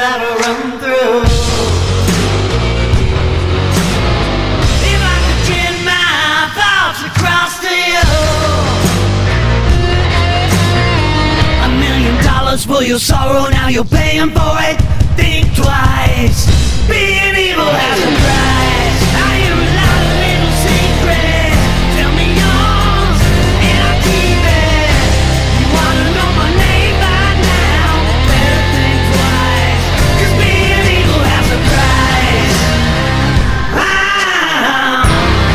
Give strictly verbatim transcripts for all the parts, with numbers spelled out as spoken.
that I run through. If I could get my thoughts across to you, a million dollars for your sorrow, now you're paying for it. Think twice. Being evil has a price. I hear a lot of little secrets. Tell me yours, and I'll keep it. You wanna know my name by now? Better think twice, 'cause being evil has a price. Ah.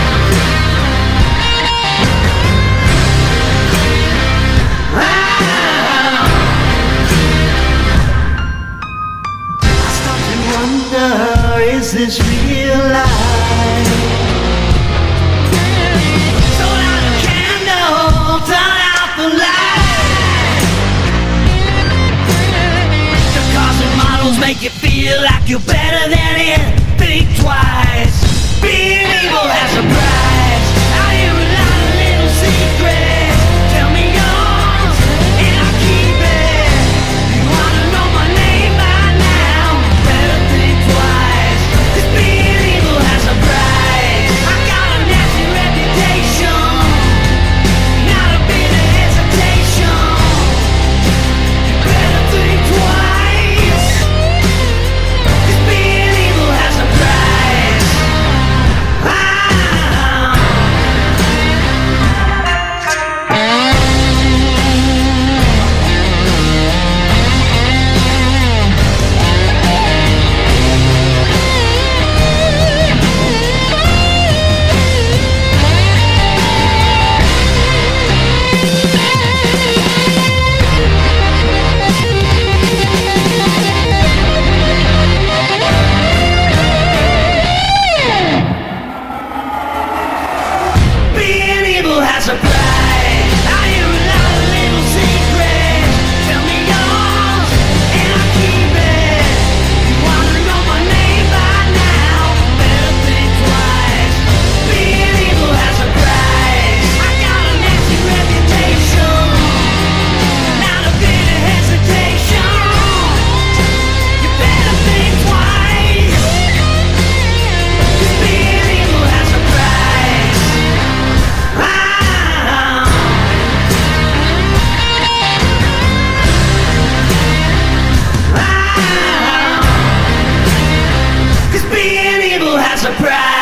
Ah. I start to wonder, is this real life? Stole out a candle, turn out the light. The cars and models make you feel like you're better than it. Think twice. Being evil has a price. I hear a lot of little secrets. Tell me yours, and I'll keep it. You wanna know my name by now? Better think twice, 'cause being evil has a price. I got a nasty reputation, not a bit of hesitation. You better think twice, 'cause being evil has a price. Ah. Being evil has a price. I hear a lot of little secrets. Tell me yours, and I'll keep it. You wanna know my name by now? Better think twice. Being evil has a price. I got a nasty reputation, not a bit of hesitation. You better think twice, 'cause being evil has a price. Ah. Ah. 'Cause being evil has a price.